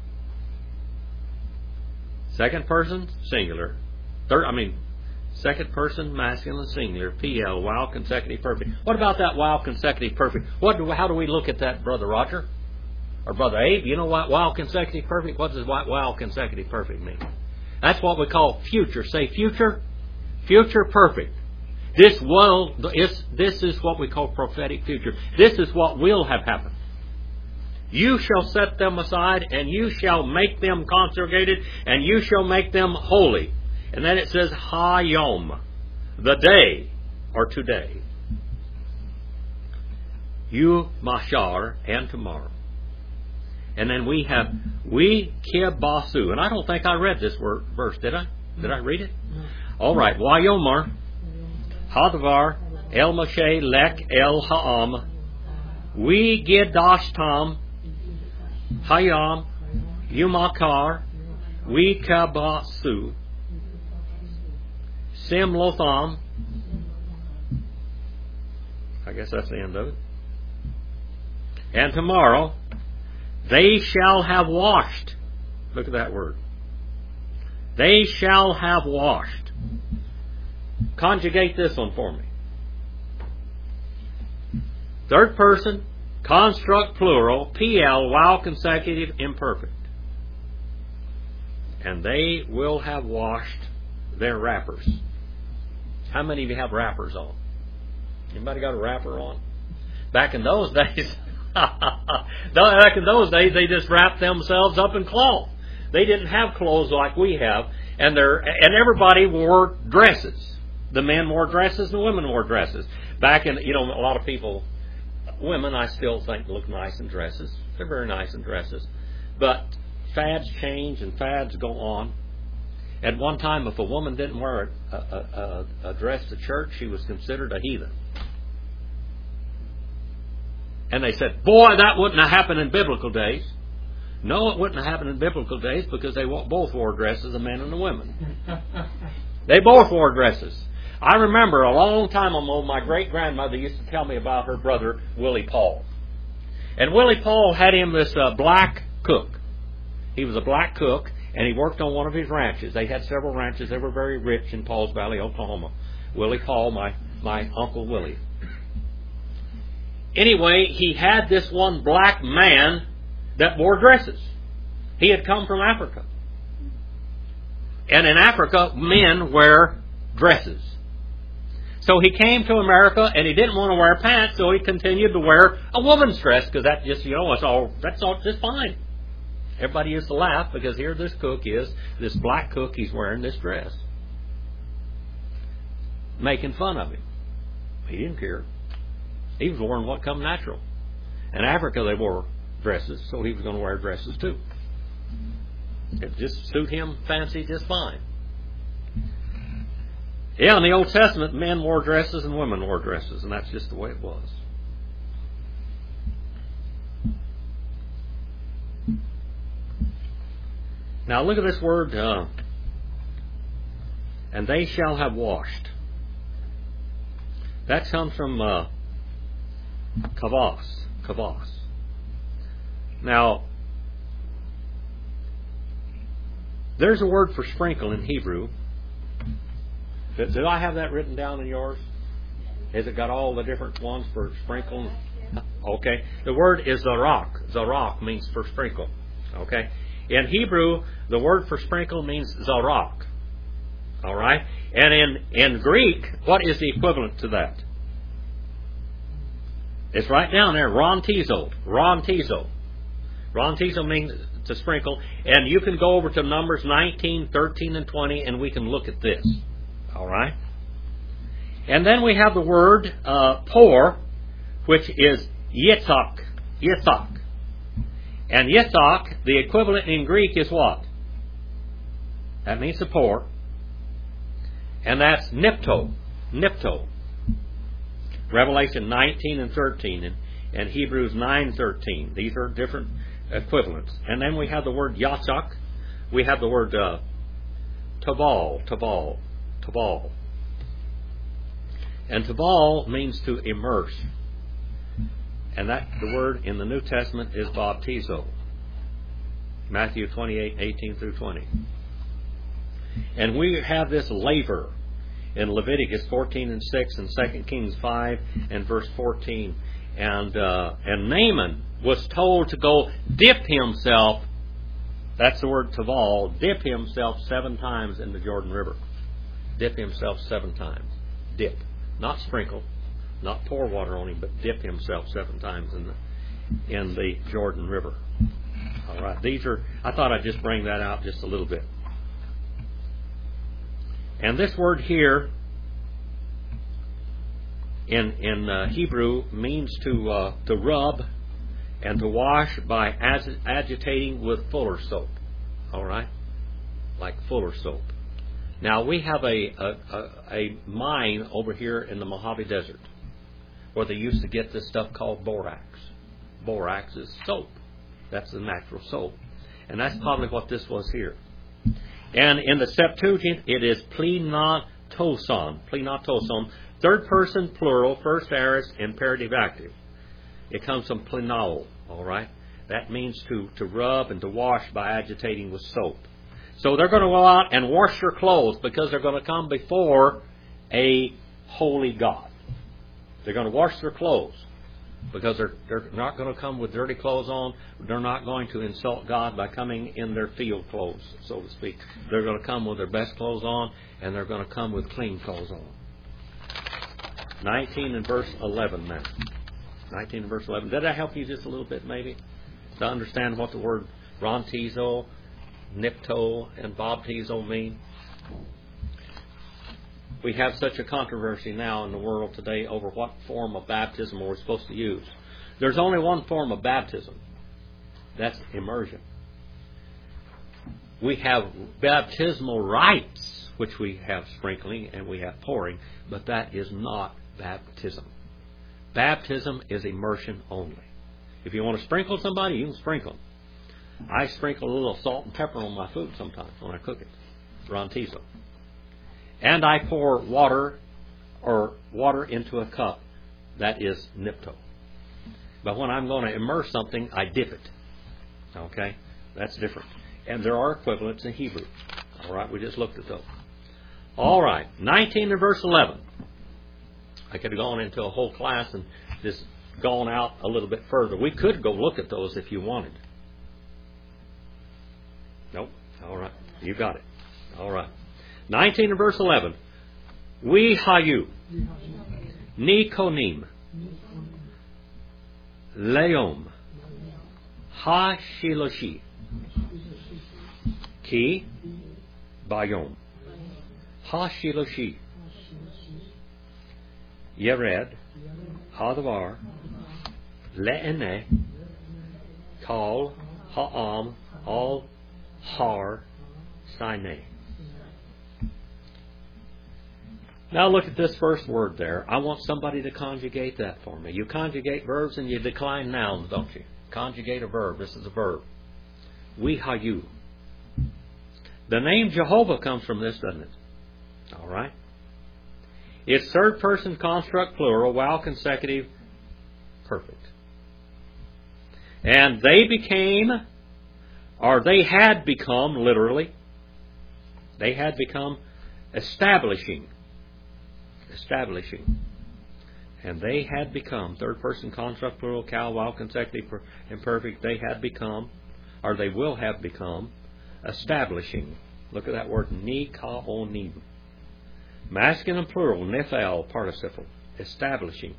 Second person, singular. Third, I mean, second person, masculine, singular. P L, while consecutive, perfect. What about that while consecutive, perfect? What? Do, how do we look at that, Brother Roger? Or Brother Abe? You know what while consecutive, perfect? What does while consecutive, perfect mean? That's what we call future. Say future. Future perfect. This will is this is what we call prophetic future. This is what will have happened. You shall set them aside, and you shall make them consecrated, and you shall make them holy. And then it says Hayom, the day or today. You mashar, and tomorrow. And then we have we kibasu, and I don't think I read this word, verse, did I? Did I read it? No. All right. Wayomar, Hadavar, El Moshe, Lek, El Ha'am, We Gidashtam, Hayam, Yumakar, We Kabasu, Sim Lotham. I guess that's the end of it. And tomorrow, they shall have washed. Look at that word. They shall have washed. Conjugate this one for me. Third person, construct plural, P L, while consecutive, imperfect. And they will have washed their wrappers. How many of you have wrappers on? Anybody got a wrapper on? Back in those days, back in those days, they just wrapped themselves up in cloth. They didn't have clothes like we have, and they're, and everybody wore dresses. The men wore dresses, and the women wore dresses. Back in, you know, a lot of people, women, I still think look nice in dresses. They're very nice in dresses, but fads change and fads go on. At one time, if a woman didn't wear a, a, a, a dress to church, she was considered a heathen. And they said, boy, that wouldn't have happened in biblical days. No, it wouldn't have happened in biblical days because they both wore dresses, the men and the women. They both wore dresses. I remember a long time ago, my great-grandmother used to tell me about her brother, Willie Paul. And Willie Paul had him this uh, black cook. He was a black cook, and he worked on one of his ranches. They had several ranches. They were very rich in Pauls Valley, Oklahoma. Willie Paul, my, my Uncle Willie. Anyway, he had this one black man that wore dresses. He had come from Africa. And in Africa, men wear dresses. So he came to America, and he didn't want to wear pants, so he continued to wear a woman's dress, because that just, you know, it's all, that's all just fine. Everybody used to laugh, because here this cook is, this black cook, he's wearing this dress. Making fun of him. He didn't care. He was wearing what come natural. In Africa, they wore dresses, so he was going to wear dresses too. It just suit him fancy just fine. Yeah, in the Old Testament, men wore dresses and women wore dresses, and that's just the way it was. Now look at this word, uh, and they shall have washed. That comes from uh, kavas, kavas. Now, there's a word for sprinkle in Hebrew. Did, did I have that written down in yours? Has it got all the different ones for sprinkle? Okay. The word is zarak. Zarak means for sprinkle. Okay. In Hebrew, the word for sprinkle means zarak. All right. And in, in Greek, what is the equivalent to that? It's right down there. Rontizo. Rontizo. Rontizo means to sprinkle. And you can go over to Numbers nineteen, thirteen, and twenty, and we can look at this. All right. And then we have the word uh, pour, which is yitzhak. Yitzhak. And yitzhak, the equivalent in Greek is what? That means to pour. And that's nipto. Nipto. Revelation nineteen and thirteen and, and Hebrews nine thirteen. These are different equivalents. And then we have the word yatzak. We have the word uh, taval. Taval. Taval. And taval means to immerse. And that the word in the New Testament is baptizo. Matthew twenty-eight, eighteen through twenty. And we have this laver in Leviticus fourteen and six and Second Kings five and verse fourteen. And uh, and Naaman was told to go dip himself, that's the word taval, dip himself seven times in the Jordan River. Dip himself seven times. Dip. Not sprinkle, not pour water on him, but dip himself seven times in the in the Jordan River. All right. These are, I thought I'd just bring that out just a little bit. And this word here in in uh, Hebrew means to uh, to rub and to wash by ag- agitating with fuller soap. All right, like fuller soap. Now we have a a, a a mine over here in the Mojave Desert where they used to get this stuff called borax. Borax is soap. That's the natural soap, and that's probably what this was here. And in the Septuagint, it is plenatoson. Plenatoson. Third person plural, first aorist, imperative active. It comes from plenol, all right? That means to, to rub and to wash by agitating with soap. So they're going to go out and wash their clothes because they're going to come before a holy God. They're going to wash their clothes because they're, they're not going to come with dirty clothes on. They're not going to insult God by coming in their field clothes, so to speak. They're going to come with their best clothes on, and they're going to come with clean clothes on. nineteen and verse eleven now. nineteen and verse eleven. Did that help you just a little bit, maybe, to understand what the word rontizo, nipto, and baptizo mean? We have such a controversy now in the world today over what form of baptism we're supposed to use. There's only one form of baptism. That's immersion. We have baptismal rites, which we have sprinkling and we have pouring, but that is not baptism. Baptism is immersion only. If you want to sprinkle somebody, you can sprinkle them. I sprinkle a little salt and pepper on my food sometimes when I cook it. Rontizo. And I pour water or water into a cup. That is nipto. But when I'm going to immerse something, I dip it. Okay? That's different. And there are equivalents in Hebrew. All right? We just looked at those. All right. nineteen and verse eleven. I could have gone into a whole class and just gone out a little bit further. We could go look at those if you wanted. Nope. All right. You got it. All right. nineteen and verse eleven. We hayu. Nikonim. Leom. Ha shiloshi. Ki. Bayom. Ha shiloshi. Yered. Hadavar. Le'ene. Kal. Ha'am. Al. Har. Sinai. Now look at this first word there. I want somebody to conjugate that for me. You conjugate verbs and you decline nouns, don't you? Conjugate a verb. This is a verb. We hayu. The name Jehovah comes from this, doesn't it? All right. It's third person construct plural, while consecutive, perfect. And they became, or they had become, literally, they had become establishing. Establishing. And they had become, third person construct plural, cal, while consecutive imperfect, they had become, or they will have become, establishing. Look at that word, nikaonim. Masculine plural, nephal participle, establishing.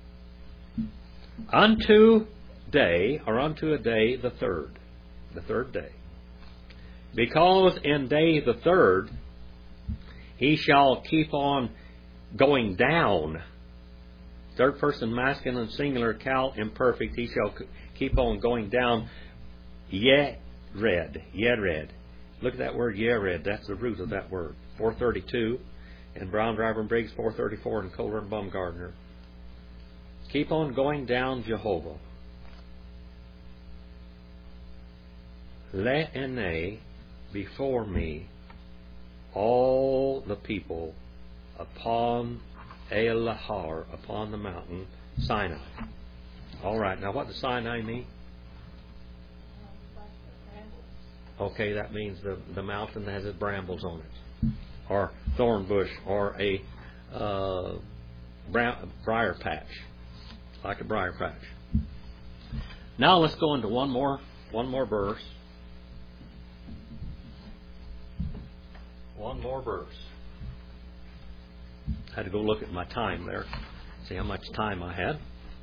Unto day, or unto a day, the third. The third day. Because in day the third, he shall keep on going down. Third person masculine singular cal imperfect. He shall keep on going down. Yered. Yered. Look at that word yered. That's the root of that word. four thirty-two in Brown, Driver, and Briggs. four thirty-four in Kohler and Baumgartner. Keep on going down, Jehovah. Le'ene, before me, all the people upon El-Lahar, upon the mountain Sinai. All right, now what does Sinai mean? Okay, that means the, the mountain that has its brambles on it, or thorn bush, or a uh, brown, briar patch, like a briar patch. Now let's go into one more, one more verse. One more verse. I had to go look at my time there, see how much time I had.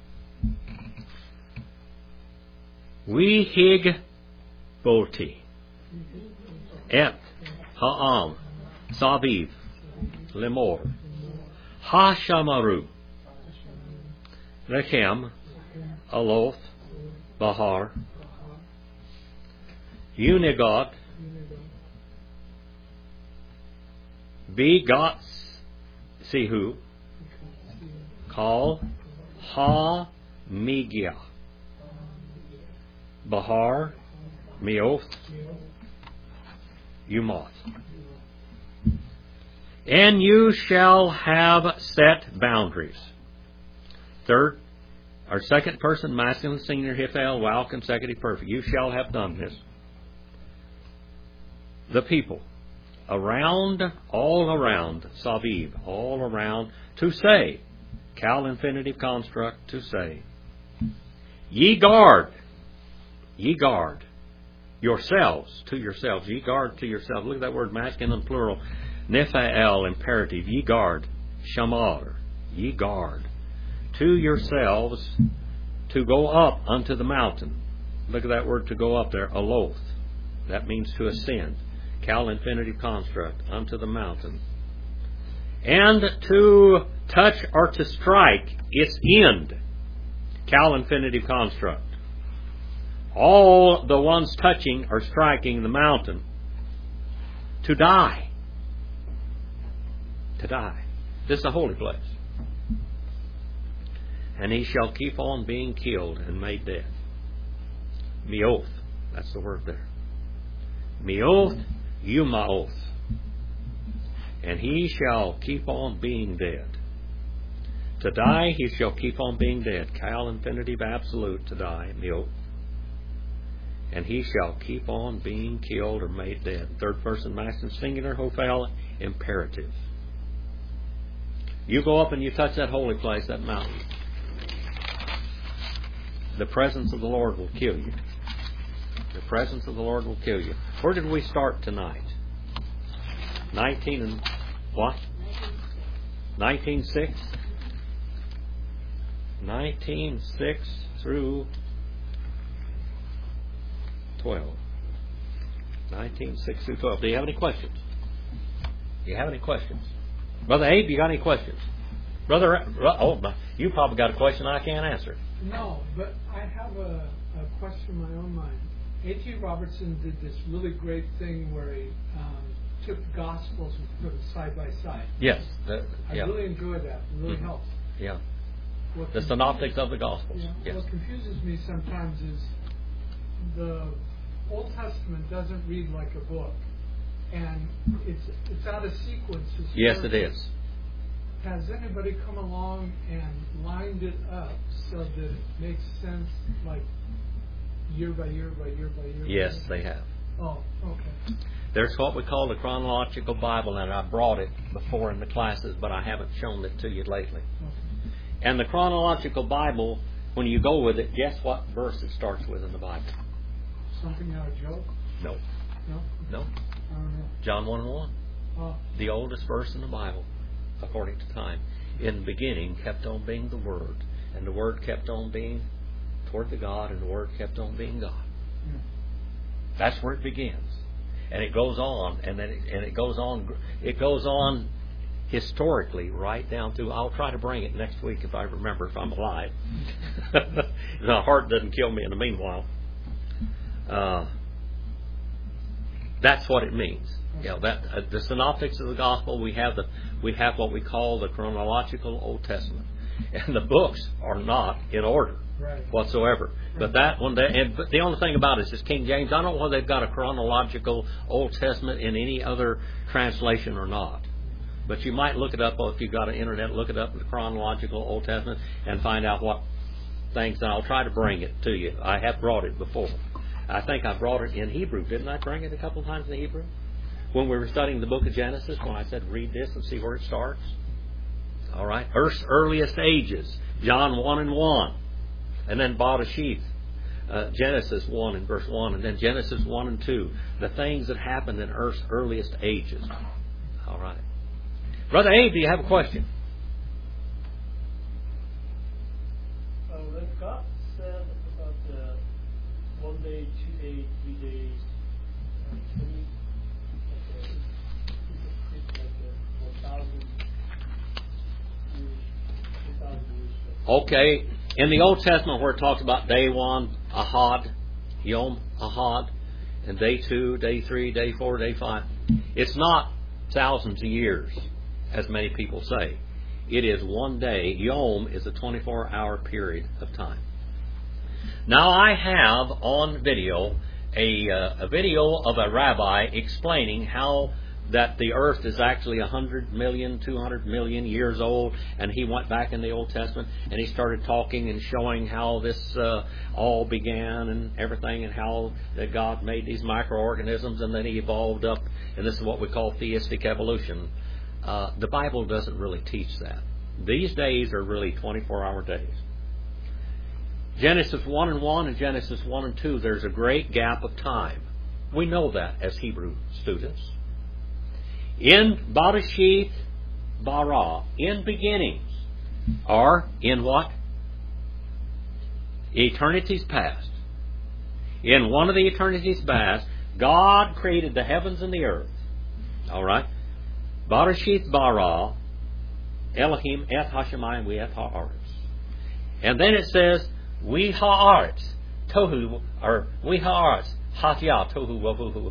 We hig bolti et ha'am saviv lemor hashamaru lechem aloth bahar unigot begots, see who, call ha migia bahar mioth umoth. And you shall have set boundaries. Third, or second person masculine singular hifal wow consecutive perfect. You shall have done this. The people around, all around, saviv, all around, to say, cal infinitive construct, to say, ye guard, ye guard yourselves, to yourselves, ye guard to yourselves. Look at that word, masculine plural, nephael imperative, ye guard, shamar, ye guard, to yourselves, to go up unto the mountain. Look at that word, to go up there, aloth, that means to ascend. Cal infinitive construct, unto the mountain. And to touch or to strike its end. Cal infinitive construct. All the ones touching or striking the mountain. To die. To die. This is a holy place. And he shall keep on being killed and made dead. Mioth. That's the word there. Mioth. Yumaoth, and he shall keep on being dead. To die, he shall keep on being dead. Cal infinitive absolute, to die, mioth. And he shall keep on being killed or made dead. Third person masculine singular, hofal imperative. You go up and you touch that holy place, that mountain. The presence of the Lord will kill you. The presence of the Lord will kill you. Where did we start tonight? Nineteen and what? Nineteen six. Nineteen six through twelve. Nineteen six through twelve. Do you have any questions? Do you have any questions, Brother Abe? You got any questions, Brother? Oh, you probably got a question I can't answer. No, but I have a, a question in my own mind. A T Robertson did this really great thing where he um, took Gospels and put them side by side. Yes. That, yeah. I really enjoyed that. It really mm-hmm. helps. Yeah. What the synoptics of the Gospels. Yeah, yes. What confuses me sometimes is the Old Testament doesn't read like a book. And it's it's out of sequence. Yes, it is. Has anybody come along and lined it up so that it makes sense, like year by year by year by year? Yes, by year? they have. Oh, okay. There's what we call the chronological Bible, and I brought it before in the classes, but I haven't shown it to you lately. Okay. And the chronological Bible, when you go with it, guess what verse it starts with in the Bible? Something out of Job? No. No? No. I don't know. John one and one. Oh, The oldest verse in the Bible, according to time. In the beginning kept on being the Word, and the Word kept on being toward the God, and the Word kept on being God. yeah. That's where it begins, and it goes on, and then it, and it goes on. It goes on historically right down to. I'll try to bring it next week if I remember, if I'm alive. The heart doesn't kill me in the meanwhile. Uh, that's what it means. You know, that uh, the synoptics of the gospel. We have the we have what we call the chronological Old Testament, and the books are not in order. Right. Whatsoever. But that one, they, and but the only thing about it is King James. I don't know whether they've got a chronological Old Testament in any other translation or not. But you might look it up, or if you've got an internet, look it up in the chronological Old Testament and find out what things. And I'll try to bring it to you. I have brought it before. I think I brought it in Hebrew. Didn't I bring it a couple of times in Hebrew? When we were studying the book of Genesis, when I said read this and see where it starts. All right. Earth's earliest ages. John one and one. And then Bereshith, uh, Genesis one and verse one, and then Genesis one and two. The things that happened in Earth's earliest ages. All right. Brother Abe, do you have a question? Uh, when God said about the one day, two days, three days, uh, twenty, like a, it's like a one thousand years, two thousand years. Okay. In the Old Testament where it talks about day one, Ahad, Yom Ahad, and day two, day three, day four, day five, it's not thousands of years, as many people say. It is one day. Yom is a twenty-four hour period of time. Now I have on video a, uh, a video of a rabbi explaining how that the earth is actually one hundred million, two hundred million years old, and he went back in the Old Testament and he started talking and showing how this uh, all began and everything, and how that God made these microorganisms and then he evolved up, and this is what we call theistic evolution. Uh, the Bible doesn't really teach that. These days are really twenty-four hour days. Genesis one and one and Genesis one and two, there's a great gap of time. We know that as Hebrew students. In Bereshith bara, in beginnings, or in what? Eternities past. In one of the eternities past, God created the heavens and the earth. All right? Bereshith bara, Elohim et hashemayim we et haaretz. And then it says, we haaretz, tohu, or we haaretz, hatya tohu wavuhu.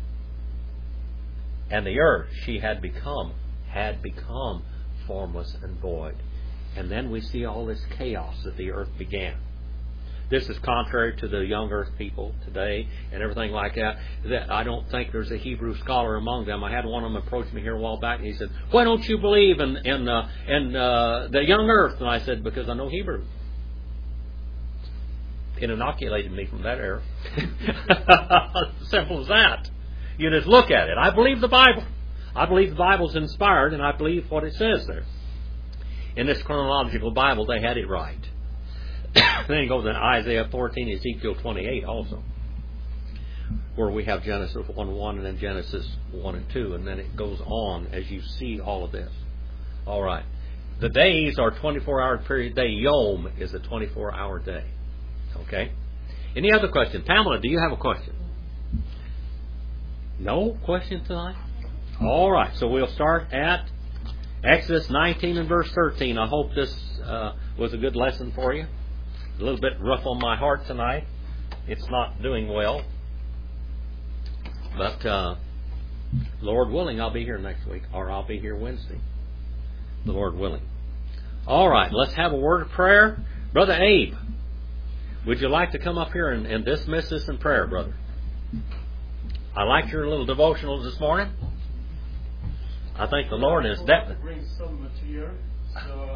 And the earth, she had become, had become formless and void. And then we see all this chaos that the earth began. This is contrary to the young earth people today and everything like that. That I don't think there's a Hebrew scholar among them. I had one of them approach me here a while back and he said, why don't you believe in, in, uh, in uh, the young earth? And I said, because I know Hebrew. It inoculated me from that error. Simple as that. You just look at it. I believe the Bible. I believe the Bible's inspired, and I believe what it says there. In this chronological Bible, they had it right. Then you go to Isaiah fourteen, Ezekiel twenty-eight also, where we have Genesis one one and then Genesis one and two, and then it goes on as you see all of this. All right. The days are twenty-four hour period day. Yom is a twenty-four hour day. Okay? Any other question? Pamela, do you have a question? No question tonight? All right, so we'll start at Exodus nineteen and verse thirteen. I hope this uh, was a good lesson for you. A little bit rough on my heart tonight. It's not doing well. But uh, Lord willing, I'll be here next week, or I'll be here Wednesday. The Lord willing. All right, let's have a word of prayer. Brother Abe, would you like to come up here and, and dismiss us in prayer, brother? I liked your little devotionals this morning. I think the Lord is definitely. I bring some material, so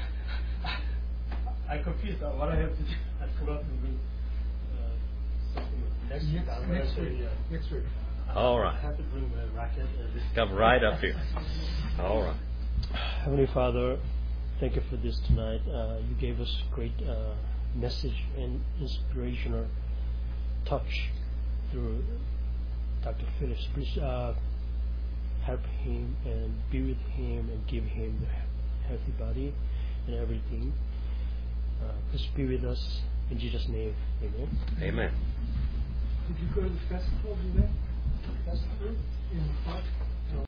I confused on what I have to do. I forgot to bring uh, something next week. Next, I'm gonna next say, week. uh, Next week. All right. I have to bring the racket. Uh, this Come right up here. All right. Heavenly Father, thank you for this tonight. Uh, you gave us great uh, message and inspirational touch through Doctor Phillips. Please uh, help him and be with him and give him the healthy body and everything. Uh, please be with us in Jesus' name. Amen. Amen. Did you go to the festival today? Festival in the park?